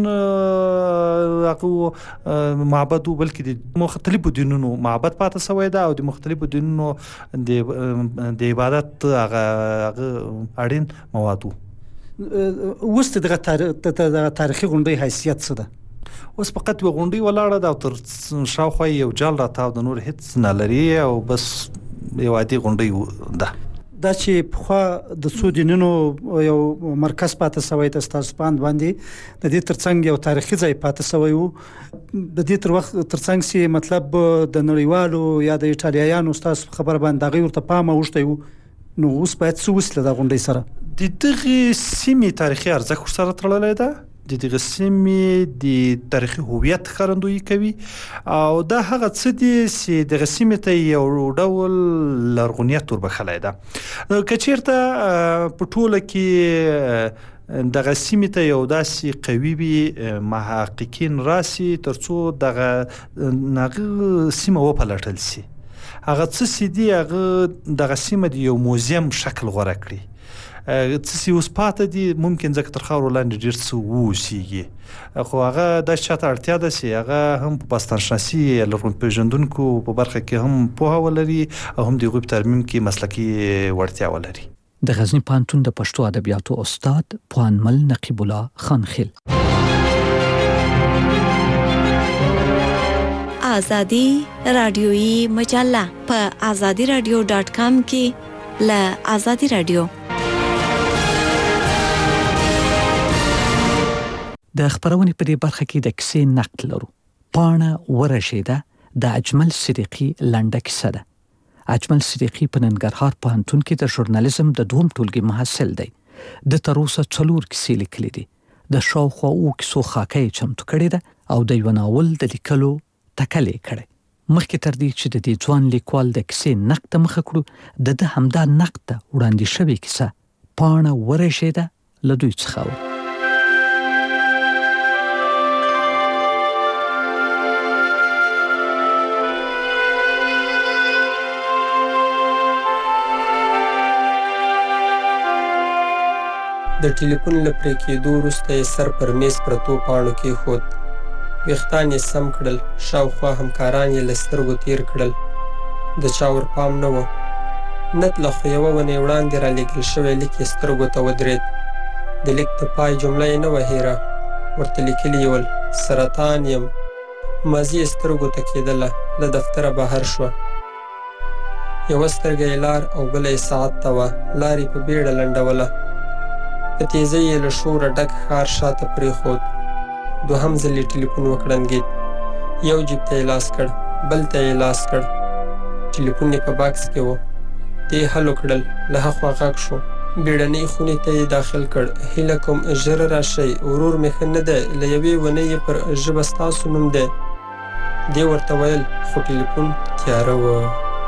[SPEAKER 8] هغه معبد و بلکې د مختلفو دینونو معبد پاتې سوی ده او د مختلفو دینونو د عبادت هغه اړین مواد وو.
[SPEAKER 9] اوس دغه تاریخي غونډۍ حیثیت څه ده؟
[SPEAKER 8] اوس فقط یوه غونډۍ ولاړه ده او تر شاوخوا یو جال راتاو د نور هېڅ نه لري او بس یو عادي غونډۍ ده.
[SPEAKER 9] دا چې پخوا د څو دینونو یو مرکز پاتې سوی ته ستاسو پاند باندې د دې ترڅنګ یو تاریخي ځای پاتې سوی وو، د دې تر وخت ترڅنګ چې مطلب د نړیوالو یا د ایټالیایانو ستاسو خبر باندې هغوی ورته پام اوښتی وو، نو اوس باید څه وسیله د غونډۍ سره؟
[SPEAKER 8] د دغې سیمې تاریخي ارزښت ورسره تړلی ده، د دغه سیمې د تاریخي هویت ښکارندویي کوي او دا هغه څه دي چې دغه سیمې ته یو ډول لرغونیت وربخلی ده. که چېرته په ټوله کې دغه سیمې ته یو داسې قوي وي محققین راسي تر څو دغه سیمه وپلټل سي، هغه څه چې دي هغه دغه سیمه د یو موزیم شکل غوره کړي. څه چې اوس پاته دي ممکن ځکه تر خاورو لاندې ډېر څه واوسیږي، خو هغه داسې چاته اړتیا ده چې هغه هم په باستانشناسي لرغونپېژندونکو په برخه کې هم پوهه ولري او هم د هغوی په ترمیم کې مسلکي وړتیا ولري.
[SPEAKER 1] د غزني پوهنتون د پښتو ادبیاتو استاد پوهنمل نقیب الله خانخیل.
[SPEAKER 6] آزادی رادیویی مجله په azadiradio.com کې له آزادی رادیو.
[SPEAKER 1] د خبرونې په دې برخه کې د کیسې نقد لرو. پاڼه ورشیده د اجمل صدیقي لنډه کیسه ده. اجمل صدیقي په ننګرهار پوهنتون کې د ژورنالیزم د دوم ټولګي محصل دی. د تر اوسه 4 کیسې لیکلي دي. د شاوخوا کیسو خاکه یې چمتو کړې ده او د یو ناول د لیکلو ټکل یې کړی. مخکې تر دې چې د دې ځوان لیکوال د کیسې نقد ته مخه کړو، د همدا نقد ته وړاندې شوې کیسه پاڼه ورشیده له دوی څخه و.
[SPEAKER 10] د ټلیفون له پرې کېدو وروسته یې سر پر میز پرتو پاڼو کېښود. ویښتان یې سم کړل، شاوخوا همکاران یې له سترګو تېر کړل. د چا ورپام نه و. نتله خو یوه ونې وړاندې رالېږل شوی لیک یې سترګو ته ودرېد. د لیک د پای جمله یې نه وه هېره. ورته لیکلي یې ول: سرطان یم. ماضي یې سترګو ته کېدله. له دفتره بهر شوه. یوه سترګه یې لار او بله یې ساعت ته وه. لار یې په بیړه لنډوله. په تیزۍ یې له شوره ډک ښار شاته پرېښود. دوهم ځل یې ټلیفون وکړنګېد. یو جیب ته یې لاس کړ، بل ته یې لاس کړ. ټلیفون یې په باکس کې و. دې هلو کړل. له هاخوا غږ شو. بیړنۍ خونې ته یې داخل کړ. هیله کوم ژر راشئ، ورور مې ښه نه دی، له یوې ونې یې پر ژبه ستاسو نوم دی. دې ورته ویل، خو ټلیفون تیاره و.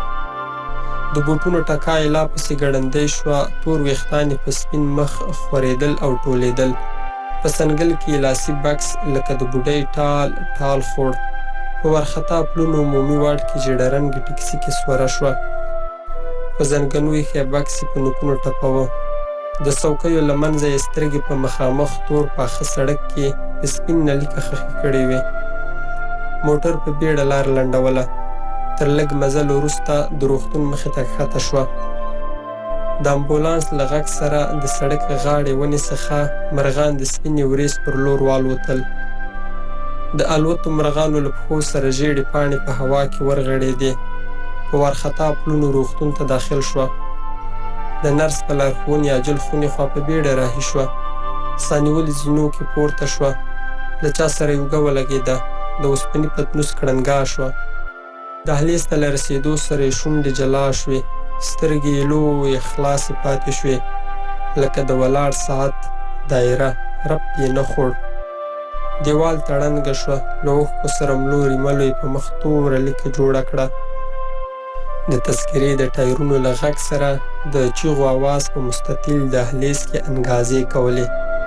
[SPEAKER 10] د بوټونو ټکا یې لا پسې ګړندۍ شوه. تور ویښتان یې په سپین مخ خورېدل او ټولېدل. په سنګل کې یې لاسي بکس لکه د بوډۍ ټال ټال خوړ. په ورخطا پلونو عمومي واټ کې جېډه رنګې ټکسي کې سوره شوه. په زنګنو ایښی بکس یې په نوکونو ټپوه. د څوکیو له منځه یې سترګې په مخامخ تور پاخه سړک کې په سپین نلیکه خښې کړې وې. موټر په بیړه لار لنډوله. تر لږ مزل وروسته د روغتون مخې ته ښکته شوه. د امبولانس له غږ سره د سړک غاړې ونې څخه مرغان د سپینې وریځ پر لور والوتل. د الوتو مرغانو له پښو سره ژېړې پاڼې په هوا کې ورغړېدې. په وارخطا پلونو روغتون ته داخل شوه. د نرس په لارښوونې عاجل خونې خوا په بیړه راهي شوه. ساه نیولې زینو کې پورته شوه. له چا سره یې اوږه ولګېده. د اوسپنې پتنوس کړنګا شوه. دهلیز ته له رسېدو سره یې شونډې جلا شوې. سترګې یې لویې خلاصې پاتې شوې لکه د ولاړ ساعت دایره. رپ یې نه خوړ. دیوال ته ړنګه شوه. له اوښکو سره ملوري ملو یې په مخ توره لیکه جوړه کړه. د تذکرې د ټایرونو له غږ سره د چیغو آواز په مستطیل دهلیز کې انګازې کولې.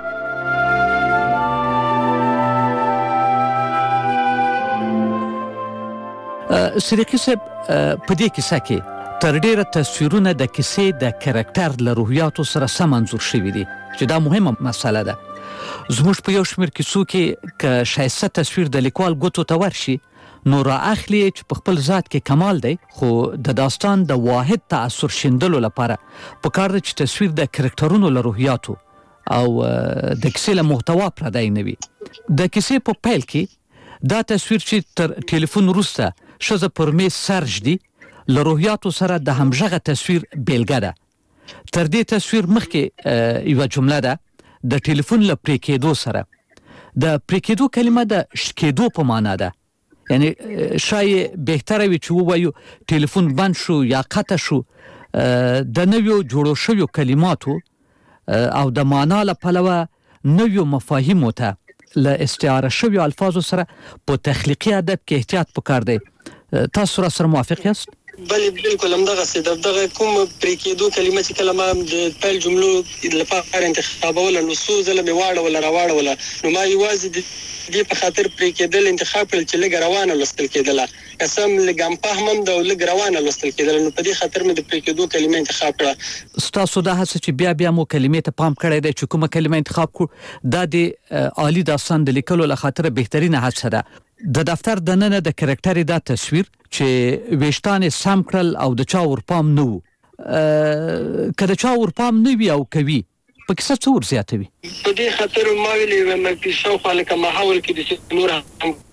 [SPEAKER 1] صدیقي صاحب، په دې کیسه کې تر ډیره تصویرونه د کیسې د کرکټر له روحیاتو سره سم انځور شوي دي، چې دا مهمه مسله ده. زموږ په یو شمېر کیسو کې که ښایسته تصویر د لیکوال ګوتو ته ورشي، نو را اخلي چې په خپل ذات کې کمال دی، خو د داستان د واحد تاثر شیندلو لپاره پکار ده چې تصویر د کرکټرونو له روحیاتو او د کیسې له محتوا پردی نه وي. د کیسې په پیل کې دا تصویر چې تر ټلیفون وروسته ښځه پر میز سر ږدي، له روحیاتو سره د همغږه تصویر بیلګه ده. تر دې تصویر مخکې یوه جمله ده د ټلیفون له پرې کېدو سره. د پرې کېدو کلمه د شکېدو په معنا ده. یعنی شاید بهتره وي چې ووایو ټلیفون بند شو یا قطع شو. د نویو جوړو شویو کلماتو او د معنا له پلوه نویو مفاهیمو ته له استعاره شویو الفاظو سره په تخلیقي ادب کې احتیاط پکار دی. تاسو را سره موافق یاست؟
[SPEAKER 10] بله بالکل همدغسې ده. دغه کوم پرې کېدو کلمه چې کله ما د پیل جملو لپاره انتخابوله، نو څو ځله مې واړوله راواړوله، نو ما یوازې د دې په خاطر پرې کېدل انتخاب کړل چې لږ روانه لوستل کېدله. قسم لږ امپاهم هم ده او لږ روانه لوستل کېدله، نو په دې خاطر مې د پرې کېدو کلمه انتخاب کړه.
[SPEAKER 1] ستاسو دا هڅه چې بیا بیا مو کلمې ته پام کړی دی چې کومه کلمه انتخاب کړو، دا د عالی داستان د لیکلو له خاطره بهترینه هڅه ده. د دفتر دننه د کرکټر دا تصویر چې ویشتان سم کړل او د چا ورپام نه وو، که د چا ورپام نه وي او کوي په کیسه څه ور زیاتوي؟
[SPEAKER 10] په دې خاطر ما ویلې چې شاوخوا لکه ماحول کې د نور هم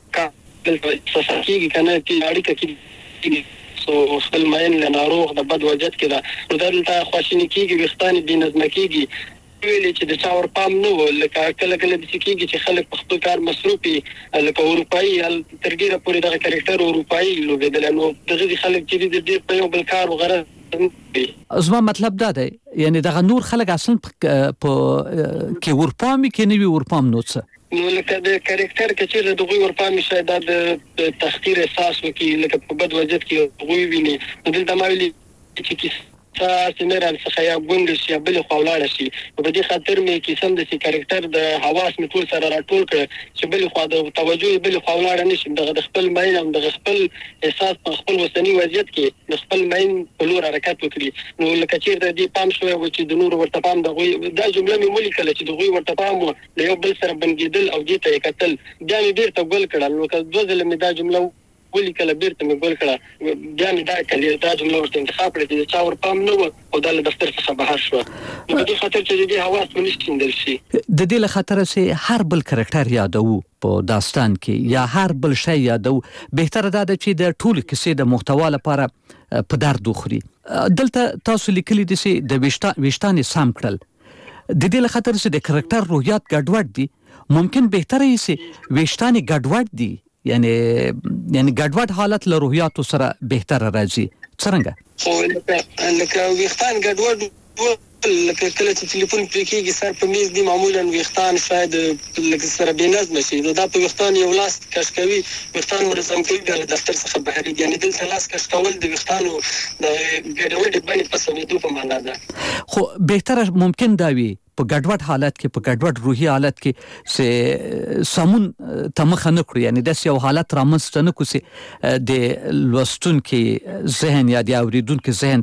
[SPEAKER 10] کېږي که نه اړیکه کېږي خپل ماین له ناروغ د بد وضعیت کې ده، نو دلته خواشیني کېږي، ویښتان یې بېنظمه کېږي. ویلې چې د چا ورپام نه و، لکه کله کله داسې کېږي چې خلک په خپل کار مصروف وي، لکه اروپایي تر ډېره پورې دغه کرکټر اروپایي لوبېدلی، نو دغه خلک چې دي ډېر په یو بل کار وغیره.
[SPEAKER 1] زما مطلب دا دی یعنی دغه نور خلک اصلا په کې ورپامي کې نه وي ورپام نو څه،
[SPEAKER 10] نو لکه د کرکټر که چېرته د هغوی ورپامي شاید دا د تحقیر احساس وکړي، لکه په بد وضعیت کې هغوی ویني. نو دلته ما ویلي چې
[SPEAKER 11] سینرال څخه یا ګوند شي بل خو ولاړ شي په دې خاطر مې قسم د کریکټر د حواس مې ټول سره راټول کړ چې بل خو د توجه بل خو ولاړ نشي د خپل ماین او د خپل احساس په خپل وسنی وضعیت کې د خپل ماین په لور حرکت وکړي نو لکه چې د دې پام شوی و چې د نور ورته پام د غوي دا جمله مې ولیکل چې د غوي ورته پام له یو بل سره بنګیدل او دې ته کتل بیا مې بیرته ګول کړل نو که دوه ځله مې دا جمله ولیکل بیرته مې ګول کړه بیا مې دا کلی دا جمله ورته انتخاب کړې چې چا ور پام نه و او د دفتر څخه بهر شو نو د خاطر چې دې حواس ونشتندل شي
[SPEAKER 1] د دې له خاطر چې هر بل کریکټر یادو په داستان کې یا هر بل شی یادو بهتره ده چې د ټول کیسې د محتوا لپاره په درد وخوري دلته تاسو لیکلي دي چې د ویشتان سم کړل د دې له خاطر چې د کریکټر روحیات ګډوډ دي ممکن بهتره یې چې ویشتان ګډوډ دي یعنی ګډوډ حالت له روحیاتو سره بهتره راځي څنګه
[SPEAKER 11] خو لکه ویختان ګډوډ لکه کله چې ټلیفون پرې کېږي سر په میز دی معمولا ویختان شاید لکه سره بې نظمه شي نو دا په ویختان یو لاس کش کوي ویختان منظم کوي بیا له دفتر څخه بهرېږي یعنې دلته لاس کش کول د ویختانو د ګډوډې بڼې په سمېدو په معنا ده
[SPEAKER 1] خو بهتره ممکن دا وي په ګډوډ حالت کې په ګډوډ روحي حالت کې چې سمون تمخه نه کړو یعنی د یو حالت رامنځته نه کوسي د لوستونکو ذهن یا د اوریدونکو ذهن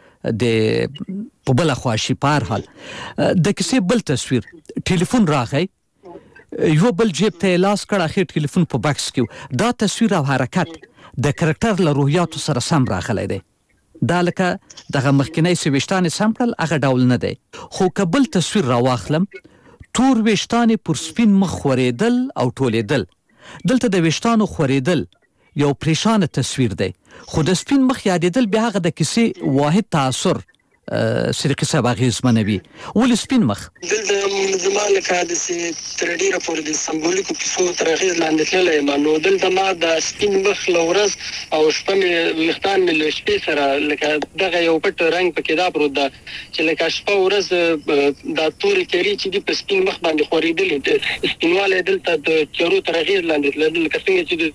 [SPEAKER 1] په بل خواشي په هر حال د کیسې بل تصویر ټلیفون راغی یو بل جیب ته لاس کړ اخر ټلیفون په باکس کې دا تصویر او حرکت د کریکټر له روحیاتو سره سم راغلی دی دا لکه دغه مخکنی سويشتان سم کړل هغه ډول نه دی خو کبل تصویر راواخلم تور ویشتان پر سپین مخ خورېدل او ټولېدل دلته د ویشتانو خورېدل یو پریشان تصویر دی خو د سپین مخ یادېدل بیا هغه د کیسې واحد تاثر سرقې صاحب اغیزمنوي ولې سپین مخ
[SPEAKER 11] دلته زما لکه د تر ډیره پورې د سمبولیکو کیسو تر اغیز لاندې تللی یم نو دلته ما د سپین مخ له ورځ او شپه مې ویښتان مې له شپې سره لکه دغه یو پټ رنګ پکې دا پروت ده چې لکه شپه ورځ دا تورې تیرې چې دي په سپین مخ باندې خورېدلې سپینوالی دلته د تیارو تر اغیز لاندې تللی لکه څنګه چې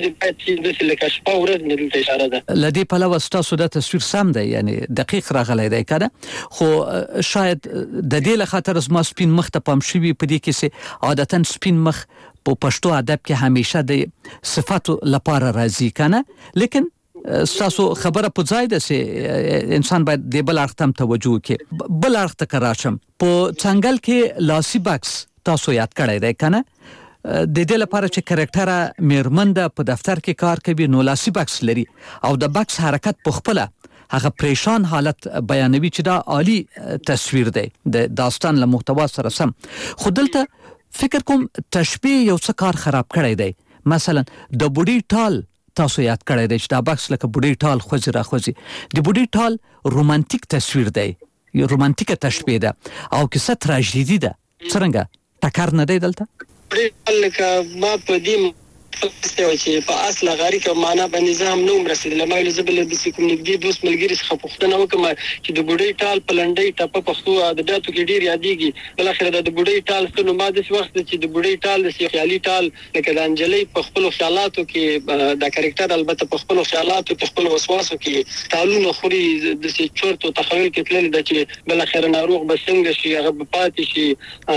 [SPEAKER 1] لدی پلوه ستاسو د تصویر سم دی یعنی دقیق راغلی دی کنه خو شاید د دې له خاطر زما سپین مخ ته پام شوي په دې کې چې عادتا سپین مخ په پښتو ادب کې همیشه د صفاتو لپاره راځي کنه لیکن ستاسو خبره په ځای ده چې انسان باید د بل اړخ ته توجه وکړي بل اړخ ته کراشم په څنګل کې لاسي باکس تاسو یاد کړی دی کنه د دې لپاره چې کریکټر میرمنده په دفتر کې کار کوي نو لاسي باکس لري او د باکس حرکت په خپل هغه پریشان حالت بیانوي چې دا عالی تصویر دی د داستان له محتوا سره سم خو دلته فکر کوم تشبیه یو څه کار خراب کړی دی مثلا د بوډۍ ټال تاسو یاد کړی دی چې دا باکس لکه بوډۍ ټال خوځي راخوځي د بوډۍ ټال رومانتیک تصویر دی یو رومانتیکه تشبیه ده او کیسه تراژیدي ده څنګه ټکر نه دی دلته
[SPEAKER 11] لکه ما په دې چې په اصله غاری کې معنا باندې ځم نو مرسته لمه له زبل د کوم نګدي دوست ملګری څخه پوښتنه وکم چې د بوډۍ ټال پلنډۍ ټاپه پښتو ادبیاتو کې ډیر یادېږي بل اخر د بوډۍ ټال څخه ما د وخت چې د بوډۍ ټال د خیالي ټال لکه د انجلۍ په خپل خیالاتو کې د کریکټر البته په خپل خیالاتو په خپل وسواسو کې ټالونه خوري د چورت او تخیل کې تلل د چې بل اخر ناروغ بسنګ شي هغه پاتې شي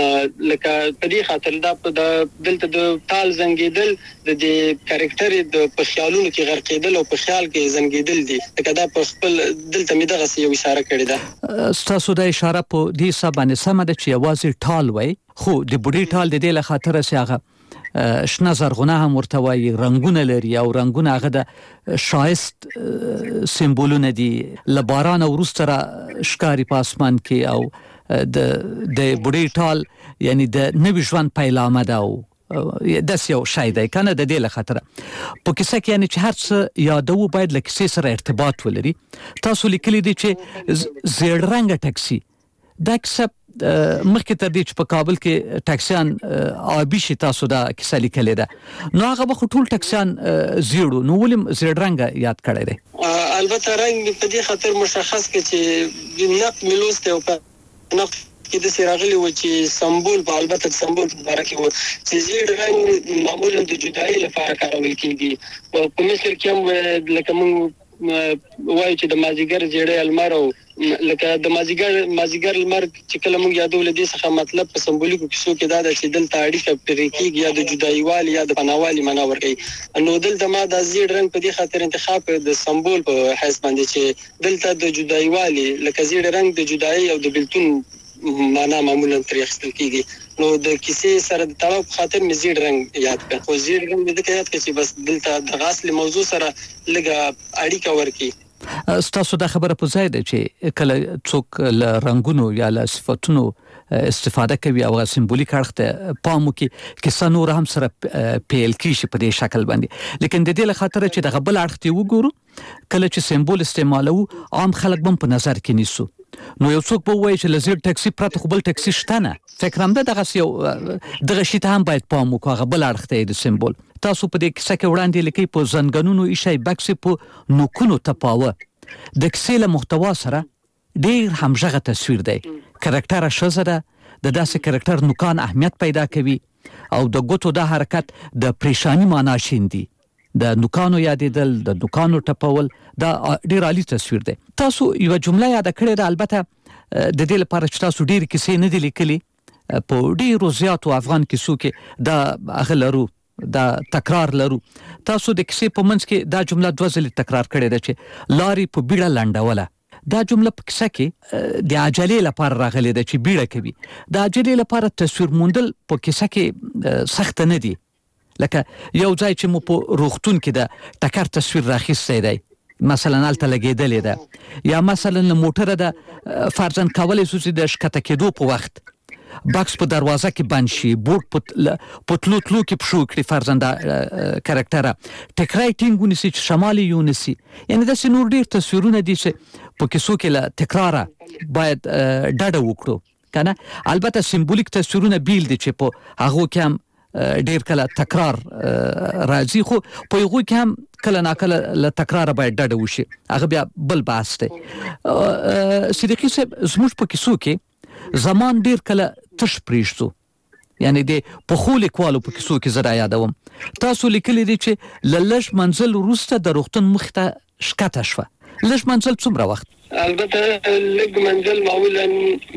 [SPEAKER 11] لکه په دې خاطر دا دلته د ټال زنګیدل د کریکټر د په خیالونو کې غرقېدل او په خیال کې زنګېدل دي لکه دا په خپل دلته مې دغه یو اشاره کړې ده
[SPEAKER 1] ستاسو د اشاره په دې حساب باندې سمه ده چې یوازې ټال وای خو د بوډۍ ټال د دې له خاطره چې هغه شنه زرغونه هم ورته وایي رنګونه لري او رنګونه هغه د شایست سمبولونه دي له باران وروسته ښکاري په اسمان کې او د بوډۍ ټال یعنی د نوي ژوند پیلامه ده او داس یو شای دی کنه د دې له خاطر په کیسه کې یعنی چې هر څه یادو باید له کیسې سره ارتباط ولري تاسو لیکلي دي چې زیړ رنګ ټاکسي دا کیسه مخکې تر دې چې په کابل کې ټاکسیان آبي شي تاسو دا کیسه لیکلې ده نو هغه به ټول ټاکسیان زیړو نو ولیم زیړ رنګ یاد کړی دی
[SPEAKER 11] البته رنګ په دې خاطر مشخص کې چې نقد ملوسته او په نقد کې د سراغلي و چې سمبول په البته سمبول په اړه کې و چې زیړ رنګ معمولا د جدایي لپاره کارول کیږي او په مصر کې هم لکه موږ وایي چې د مازیګر زیړی المار او لکه د مازیګر لمر چې کله موږ یادو لدې څخه مطلب په سمبولیکو کیسو کې دا چې دلته اړیکه پرې کېږي یا د جدایوالي یا د پناوالي معنا ورکوي نو دلته ما د زیړ رنګ په دې خاطر انتخاب د سمبول په حیث باندې چې دلته د جدایوالي لکه زیړ رنګ د جدایي او د بلتون معنا معمولا ترې اخیستل کېږي نو د کیسې سره د تړاو په خاطر مې زیړ رنګ یاد کړ خو زیړ رنګ د دې یاد کړ چې بس دلته د غاصل موضوع سره لږه اړیکه ورکوي
[SPEAKER 1] ستاسو دا خبره په ځای ده چې کله څوک له رنګونو یا له صفاتونو استفاده کوي او سمبولیک اړخ ته پام وکړي کیسه نور هم سره پیل کیږي په دې شکل باندې لیکن د دې له خاطر چې د بل اړخ ته وګورو کله چې سمبول استعمالو عام خلک هم په نظر کې نیسو نو یو څوک به وایي چې لزر ټاکسي پرته خو بل ټاکسي شته نه فکر هم ده دغه شی ته هم باید پام وکړو هغه بل اړخ ته د سمبول تاسو په دې کیسه کې وړاندې لیکي په زنګنونو ایشای بکس په نوکونو تپاوه د کیسې له محتوا سره ډیر همغږه تصویر دی کریکټر شزه ده د داسې کریکټر نوکان اهمیت پیدا کوي او د ګوتو د حرکت د پریشانی معنا شیندي د نوکانو یادېدل د نوکانو ټپول دا ډیر عالی تصویر دی تاسو یو جمله یاد کړئ ده البته د دې لپاره چې تاسو ډیر کیسې نه دي لیکلي په ډیرو زیاتو افغان کیسو کې دا اغلرو دا تکرار لرو تاسو د کیسې په منځ کې دا جمله دوه ځلې تکرار کړې ده چې لاري په بیړه لنډوله دا جمله په کیسه کې د عجلې لپاره راغلې ده چې بیړه کوي د عجلې لپاره تصویر موندل په کیسه کې سخت نه دي لکه یو ځای چې مو په روغتون کې د ټکر تصویر راخیستی دی مثلا هلته لګېدلې ده یا مثلا له موټره د فرضاً کولی شو چې د ښکته کېدو په وخت باکس په دروازه کې بند شي بوټ په تلو کې پښو کړي فرضاً دا کریکټره ټکرای ټینګ ونیسي چې شمالي یونیسي یعنی داسې نور ډېر تصویرونه دي چې په کیسو کې له تکراره باید ډډه وکړو که نه البته سمبولیک تصویرونه بیل دي چې په هغو کې هم ډیر کله تکرار راځي خو په یغو کې هم کله ناکله له تکرار باید ډډه وشي هغه بیا بل بحث دی صدیقي صاحب زموږ په کیسو کې زمان ډیر کله تش پریږدو یعنی د پخو لیکوالو په کیسو کې زه یادوم تاسو لیکلي دي چې له لږ منزل وروسته د روغتون مخې ته ښکته شوه لږ منزل څومره وخت
[SPEAKER 11] البته لږ منزل معمولا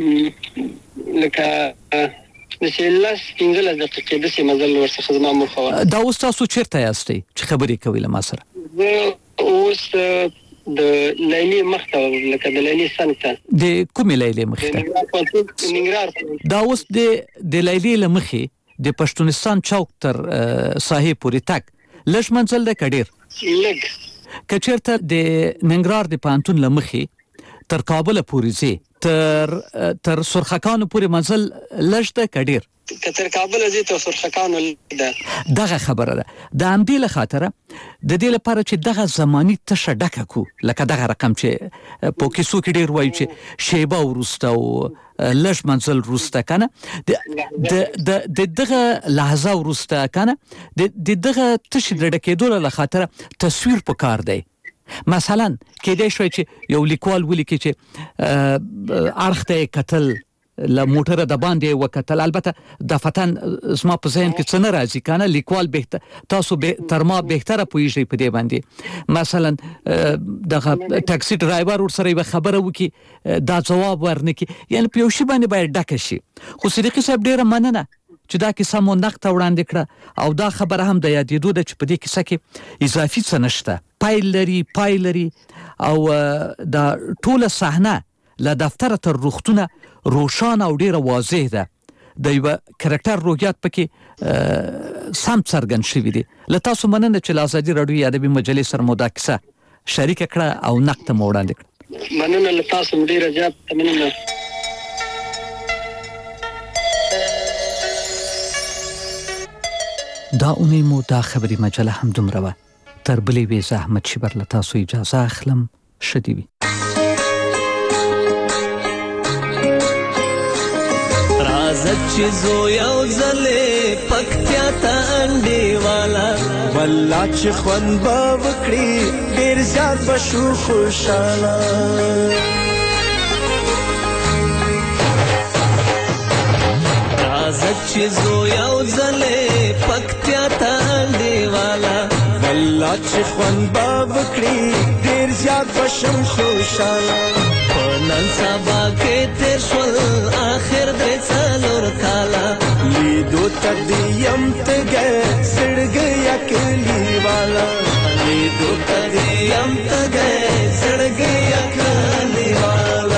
[SPEAKER 11] لکه نشیلاس 15 دقیقې د مزل ورڅخه زما مخه
[SPEAKER 1] دا اوس تاسو چیرته یاستئ چې خبرې کوي له ما سره
[SPEAKER 11] زه اوس د لیلی مخته لکه د لیلی سنته
[SPEAKER 1] د کومې لیلی مخته
[SPEAKER 11] ننګرهار
[SPEAKER 1] دا اوس د لیلی له مخې د پښتونستان چوک تر ساحې پورې تک لږ منزل دی که ډېر
[SPEAKER 11] لږ
[SPEAKER 1] که چېرته د ننګرهار د پوهنتون له مخې تر کابله پورې ځې تر سرخکانو پورې منزل لږ ده که ډېر
[SPEAKER 11] که تر کابله ځې تر سرخکانو ده
[SPEAKER 1] دغه خبره ده د همدې له خاطره د دې لپاره چې دغه زماني تشه ډکه کړو لکه دغه رقم چې په کیسو کې ډېر وایي چې شیبه وروسته او لږ منزل وروسته که نه د دغه لحظه وروسته که نه د دغه تشې د ډکېدو له خاطره تصویر په کار دی مثلا کېدای شوی چې یو لیکوال ولیکي چې اړخ ته یې کتل له موټره د باندې وکتل البته د فتن زما په ذهن کې څه نه راځي که نه لیکوال تاسو تر ما بهتره پوهېږئ په دې باندې مثلا دغه ټاکسي ډرایور ورسره یوه خبره وکړي دا ځواب ورنه کړي یعنې په یو شي باندې باید ډکه شي خو صدیقي صاحب ډېره مننه چې دا کیسه مو نقد ته وړاندې کړه او دا خبره هم د یادېدو ده چې په دې کیسه کې اضافي څه نشته پای لري او دا ټوله صحنه له دفتره تر روغتونه روښانه او ډیره واضح ده د یوه کرکټر روحیات پکې سم څرګند شوي دي له تاسو مننه چې له ازادي راډیو ادبي مجلې سره مو دا کیسه شریکه کړه او نقد ته مو وړاندې کړه
[SPEAKER 11] مننه له تاسو ډیره زیاته مننه
[SPEAKER 1] دا اونۍ مو دا خبري مجله هم دومره وه تر بلې ویزه احمد شیبر له تاسو اجازه اخلم ښه دې وي
[SPEAKER 12] راځه چې زو یو ځلې پکتیا ته انډې والا والله چې خوند به وکړي ډېر زیات به شو خوشحاله راځه چې زو یو ځلې پکتیا ته انډې والا والله چې خوند به وکړي ډېر زیات به شم خوشحاله نن سبا کې تیر شول آخر د څلور کالا لیدو تدیم تګ سړګ یکلی والا لیدو تدیم تګ سړګ یکلی والا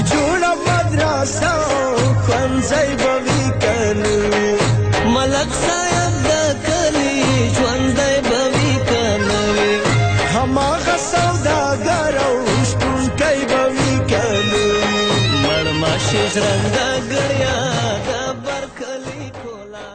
[SPEAKER 12] ځای به وی کنه ملک